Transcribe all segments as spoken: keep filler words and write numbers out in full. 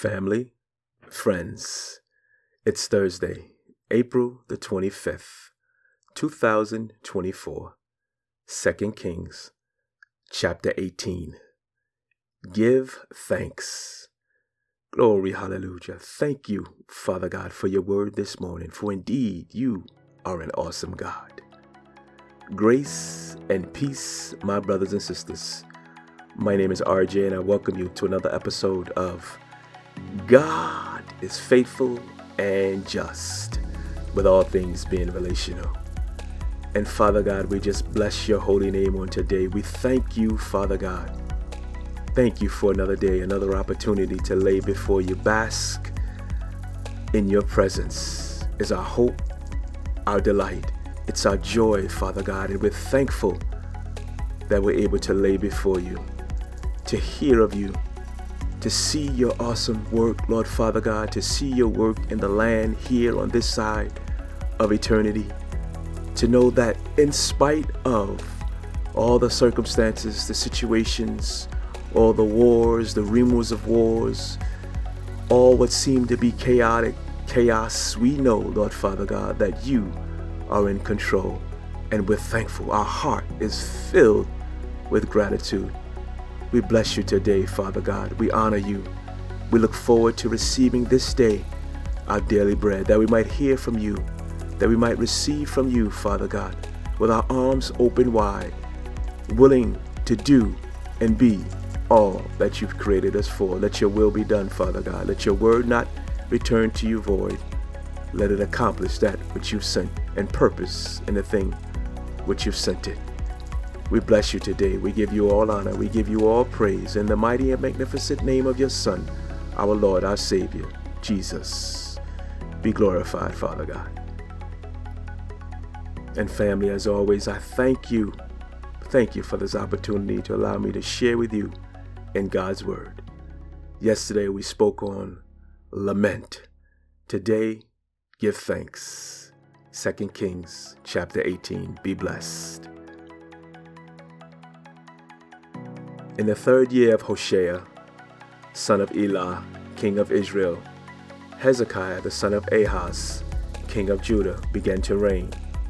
Family, friends, it's Thursday, April the twenty-fifth, two thousand twenty-four, Second Kings, chapter eighteen. Give thanks. Glory, hallelujah. Thank you, Father God, for your word this morning, for indeed you are an awesome God. Grace and peace, my brothers and sisters. My name is R J, and I welcome you to another episode of God is Faithful and Just, with all things being relational. And Father God, we just bless your holy name on today. We thank you, Father God. Thank you for another day, another opportunity to lay before you. Bask in your presence is our hope, our delight. It's our joy, Father God, and we're thankful that we're able to lay before you, to hear of you, to see your awesome work, Lord Father God, to see your work in the land here on this side of eternity, to know that in spite of all the circumstances, the situations, all the wars, the rumors of wars, all what seemed to be chaotic, chaos, we know, Lord Father God, that you are in control, and we're thankful. Our heart is filled with gratitude. We bless you today, Father God. We honor you. We look forward to receiving this day our daily bread, that we might hear from you, that we might receive from you, Father God, with our arms open wide, willing to do and be all that you've created us for. Let your will be done, Father God. Let your word not return to you void. Let it accomplish that which you've sent, and purpose in the thing which you've sent it. We bless you today. We give you all honor. We give you all praise in the mighty and magnificent name of your Son, our Lord, our Savior, Jesus. Be glorified, Father God. And family, as always, I thank you. Thank you for this opportunity to allow me to share with you in God's Word. Yesterday we spoke on lament. Today, give thanks. Second Kings chapter eighteen. Be blessed. In the third year of Hoshea, son of Elah, king of Israel, Hezekiah, the son of Ahaz, king of Judah, began to reign.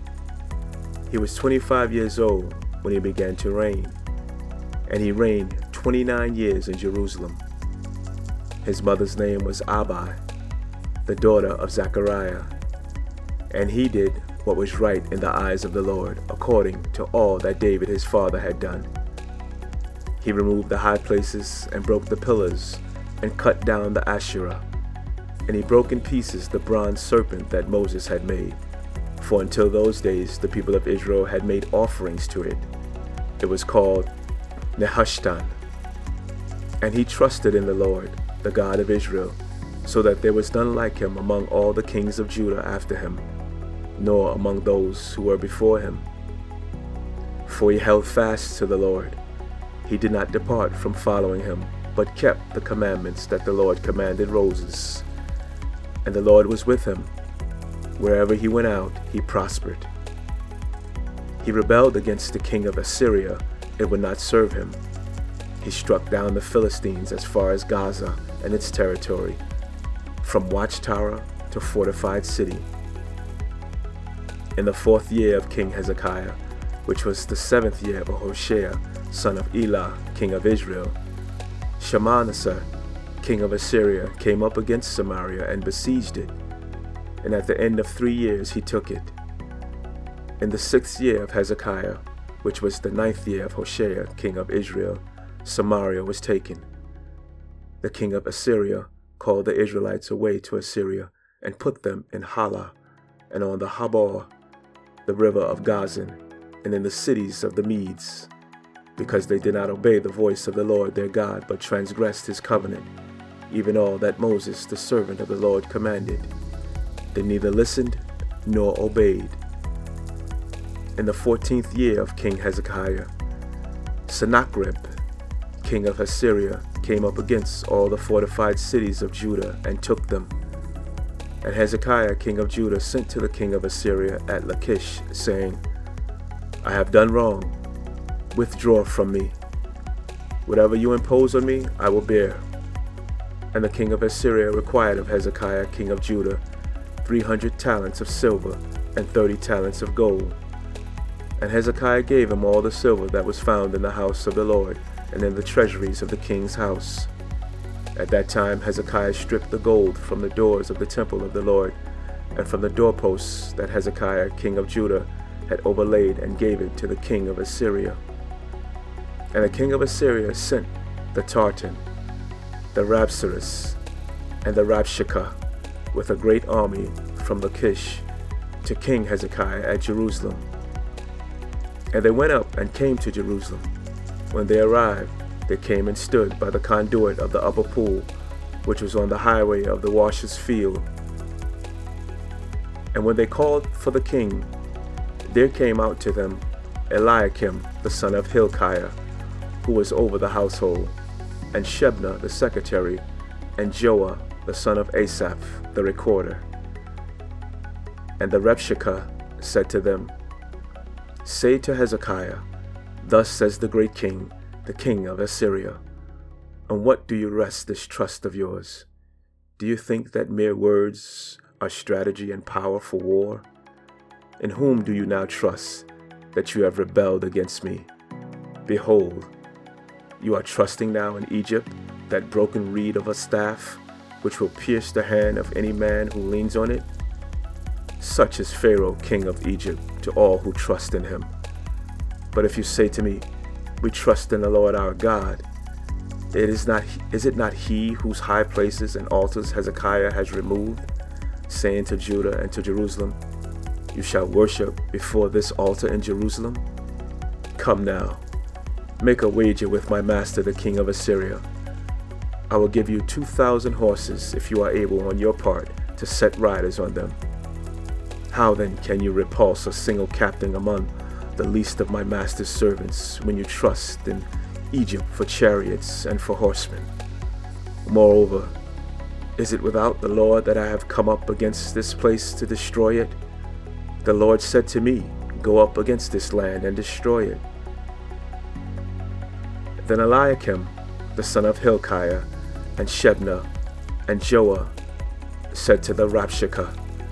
He was twenty-five years old when he began to reign, and he reigned twenty-nine years in Jerusalem. His mother's name was Abi, the daughter of Zechariah, and he did what was right in the eyes of the Lord, according to all that David his father had done. He removed the high places and broke the pillars and cut down the Asherah, and he broke in pieces the bronze serpent that Moses had made, for until those days the people of Israel had made offerings to it. It was called Nehushtan. And he trusted in the Lord, the God of Israel, so that there was none like him among all the kings of Judah after him, nor among those who were before him. For he held fast to the Lord. He did not depart from following him, but kept the commandments that the Lord commanded Moses. And the Lord was with him. Wherever he went out, he prospered. He rebelled against the king of Assyria and would not serve him. He struck down the Philistines as far as Gaza and its territory, from watchtower to fortified city. In the fourth year of King Hezekiah, which was the seventh year of Hoshea, son of Elah, king of Israel, Shalmaneser, king of Assyria, came up against Samaria and besieged it. And at the end of three years he took it. In the sixth year of Hezekiah, which was the ninth year of Hoshea, king of Israel, Samaria was taken. The king of Assyria called the Israelites away to Assyria and put them in Halah and on the Habor, the river of Gazan, and in the cities of the Medes, because they did not obey the voice of the Lord their God, but transgressed his covenant, even all that Moses, the servant of the Lord, commanded. They neither listened nor obeyed. In the fourteenth year of King Hezekiah, Sennacherib, king of Assyria, came up against all the fortified cities of Judah and took them. And Hezekiah, king of Judah, sent to the king of Assyria at Lachish, saying, I have done wrong. Withdraw from me. Whatever you impose on me, I will bear. And the king of Assyria required of Hezekiah king of Judah three hundred talents of silver and thirty talents of gold. And Hezekiah gave him all the silver that was found in the house of the Lord and in the treasuries of the king's house. At that time Hezekiah stripped the gold from the doors of the temple of the Lord and from the doorposts that Hezekiah king of Judah had overlaid, and gave it to the king of Assyria. And the king of Assyria sent the Tartan, the Rabsaris, and the Rabshakeh with a great army from Lachish to King Hezekiah at Jerusalem. And they went up and came to Jerusalem. When they arrived, they came and stood by the conduit of the upper pool, which was on the highway of the washers' field. And when they called for the king, there came out to them Eliakim the son of Hilkiah, who was over the household, and Shebna the secretary, and Joah the son of Asaph the recorder. And the Rabshakeh said to them, Say to Hezekiah, Thus says the great king, the king of Assyria, On what do you rest this trust of yours? Do you think that mere words are strategy and power for war? In whom do you now trust, that you have rebelled against me? Behold, you are trusting now in Egypt, that broken reed of a staff, which will pierce the hand of any man who leans on it? Such is Pharaoh, king of Egypt, to all who trust in him. But if you say to me, We trust in the Lord our God, it is not is it not he whose high places and altars Hezekiah has removed, saying to Judah and to Jerusalem, You shall worship before this altar in Jerusalem? Come now, make a wager with my master the king of Assyria. I will give you two thousand horses if you are able on your part to set riders on them. How then can you repulse a single captain among the least of my master's servants when you trust in Egypt for chariots and for horsemen? Moreover, is it without the Lord that I have come up against this place to destroy it? The Lord said to me, Go up against this land and destroy it. Then Eliakim, the son of Hilkiah, and Shebna, and Joah said to the Rabshakeh,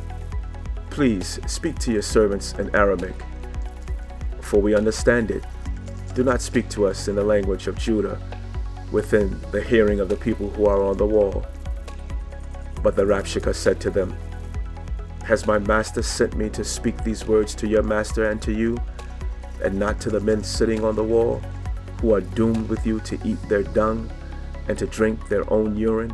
Please speak to your servants in Aramaic, for we understand it. Do not speak to us in the language of Judah, within the hearing of the people who are on the wall. But the Rabshakeh said to them, Has my master sent me to speak these words to your master and to you, and not to the men sitting on the wall, who are doomed with you to eat their dung and to drink their own urine?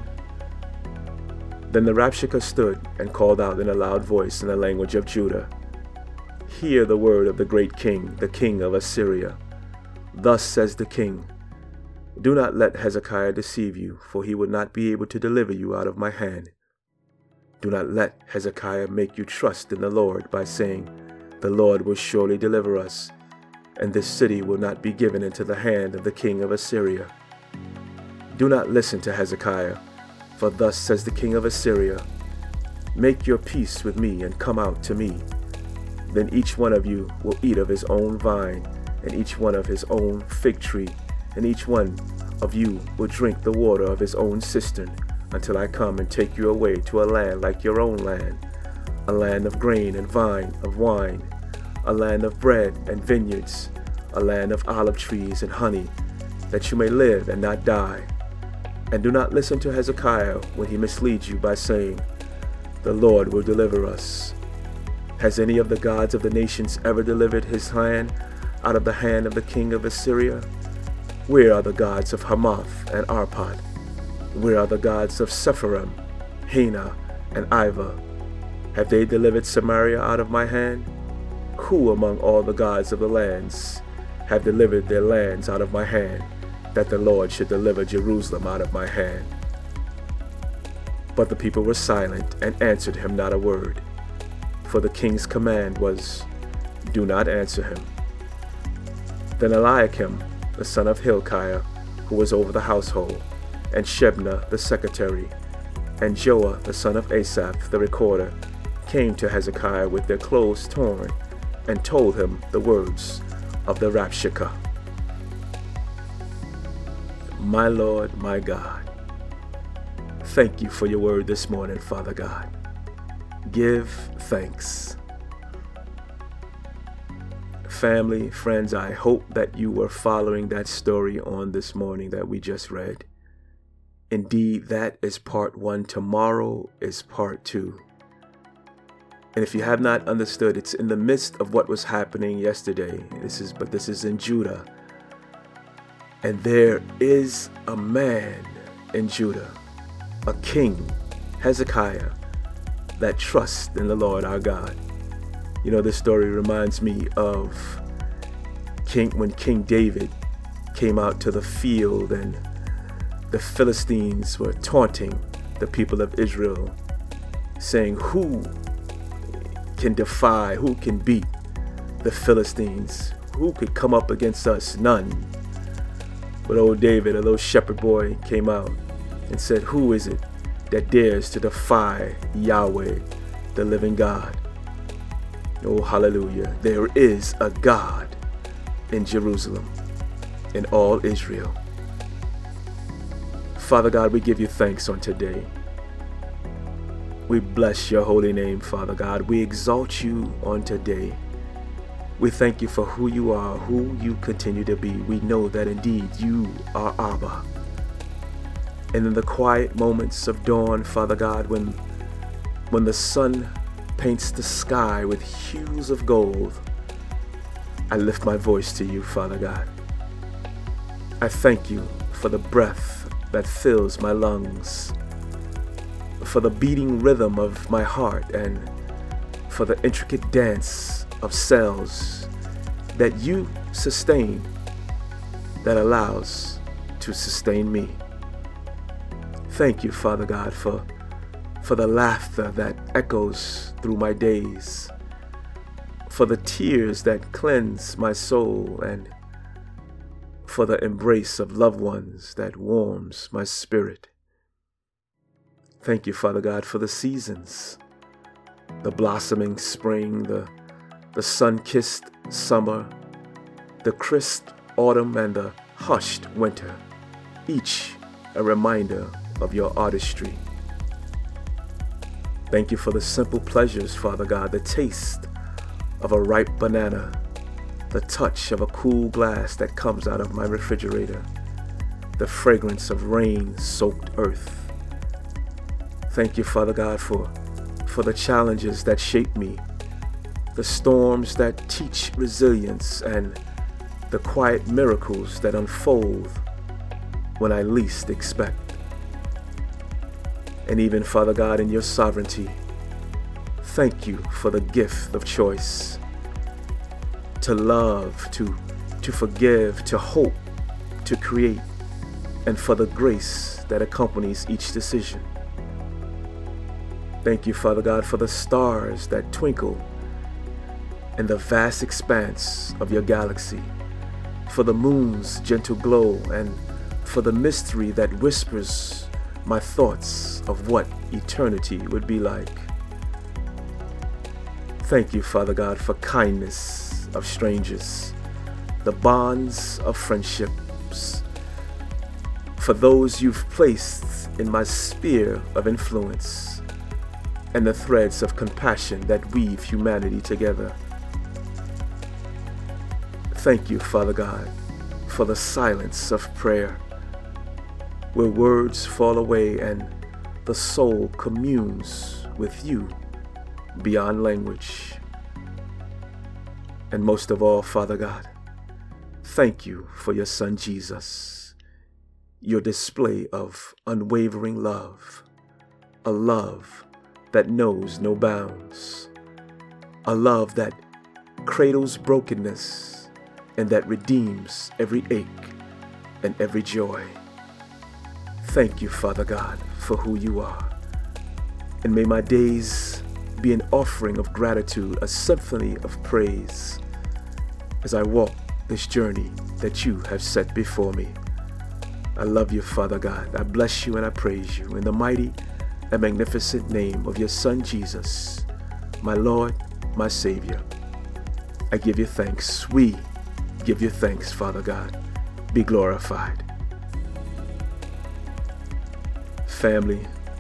Then the Rabshakeh stood and called out in a loud voice in the language of Judah, Hear the word of the great king, the king of Assyria. Thus says the king, Do not let Hezekiah deceive you, for he would not be able to deliver you out of my hand. Do not let Hezekiah make you trust in the Lord by saying, The Lord will surely deliver us, and this city will not be given into the hand of the king of Assyria. Do not listen to Hezekiah, for thus says the king of Assyria, Make your peace with me and come out to me. Then each one of you will eat of his own vine, and each one of his own fig tree, and each one of you will drink the water of his own cistern, until I come and take you away to a land like your own land, a land of grain and vine, of wine, a land of bread and vineyards, a land of olive trees and honey, that you may live and not die. And do not listen to Hezekiah when he misleads you by saying, The Lord will deliver us. Has any of the gods of the nations ever delivered his hand out of the hand of the king of Assyria? Where are the gods of Hamath and Arpad? Where are the gods of Sepharvaim, Hena, and Ivah? Have they delivered Samaria out of my hand? Who among all the gods of the lands have delivered their lands out of my hand, that the Lord should deliver Jerusalem out of my hand? But the people were silent and answered him not a word. For the king's command was, Do not answer him. Then Eliakim, the son of Hilkiah, who was over the household, and Shebna the secretary, and Joah the son of Asaph the recorder, came to Hezekiah with their clothes torn, and told him the words of the Rabshakeh. My Lord, my God, thank you for your word this morning, Father God. Give thanks. Family, friends, I hope that you were following that story on this morning that we just read. Indeed, that is part one. Tomorrow is part two. And if you have not understood, it's in the midst of what was happening yesterday. This is, but this is in Judah. And there is a man in Judah, a king, Hezekiah, that trusts in the Lord our God. You know, this story reminds me of King when King David came out to the field and the Philistines were taunting the people of Israel, saying, who can defy, who can beat the Philistines? Who could come up against us? None. But old David, a little shepherd boy, came out and said, who is it that dares to defy Yahweh, the living God? Oh, hallelujah. There is a God in Jerusalem, in all Israel. Father God, we give you thanks on today. We bless your holy name, Father God. We exalt you on today. We thank you for who you are, who you continue to be. We know that indeed you are Abba. And in the quiet moments of dawn, Father God, when, when the sun paints the sky with hues of gold, I lift my voice to you, Father God. I thank you for the breath that fills my lungs, for the beating rhythm of my heart, and for the intricate dance of cells that you sustain, that allows to sustain me. Thank you, Father God, for, for the laughter that echoes through my days, for the tears that cleanse my soul, and for the embrace of loved ones that warms my spirit. Thank you, Father God, for the seasons, the blossoming spring, the, the sun-kissed summer, the crisp autumn, and the hushed winter, each a reminder of your artistry. Thank you for the simple pleasures, Father God, the taste of a ripe banana, the touch of a cool glass that comes out of my refrigerator, the fragrance of rain-soaked earth. Thank you, Father God, for, for the challenges that shape me, the storms that teach resilience, and the quiet miracles that unfold when I least expect. And even, Father God, in your sovereignty, thank you for the gift of choice, to love, to, to forgive, to hope, to create, and for the grace that accompanies each decision. Thank you, Father God, for the stars that twinkle in the vast expanse of your galaxy, for the moon's gentle glow, and for the mystery that whispers my thoughts of what eternity would be like. Thank you, Father God, for kindness of strangers, the bonds of friendships, for those you've placed in my sphere of influence, and the threads of compassion that weave humanity together. Thank you, Father God, for the silence of prayer, where words fall away and the soul communes with you beyond language. And most of all, Father God, thank you for your Son Jesus, your display of unwavering love, a love that knows no bounds, a love that cradles brokenness and that redeems every ache and every joy. Thank you, Father God, for who you are. And may my days be an offering of gratitude, a symphony of praise, as I walk this journey that you have set before me. I love you, Father God. I bless you and I praise you in the mighty and magnificent name of your Son, Jesus, my Lord, my Savior. I give you thanks. We give you thanks, Father God. Be glorified. Family,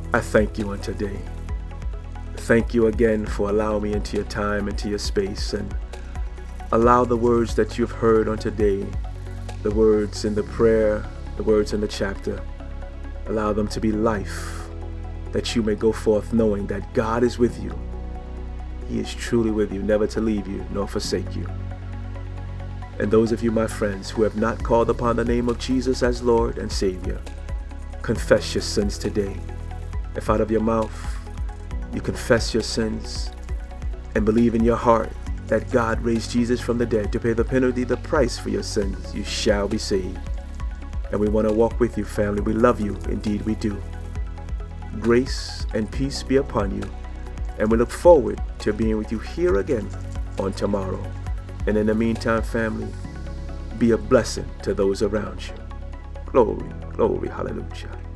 I thank you on today. Thank you again for allowing me into your time, into your space, and allow the words that you've heard on today, the words in the prayer, the words in the chapter, allow them to be life, that you may go forth knowing that God is with you. He is truly with you, never to leave you nor forsake you. And those of you, my friends, who have not called upon the name of Jesus as Lord and Savior, confess your sins today. If out of your mouth you confess your sins and believe in your heart that God raised Jesus from the dead to pay the penalty, the price for your sins, you shall be saved. And we want to walk with you, family. We love you. Indeed, we do. Grace and peace be upon you. And we look forward to being with you here again on tomorrow. And in the meantime, family, be a blessing to those around you. Glory, glory, hallelujah.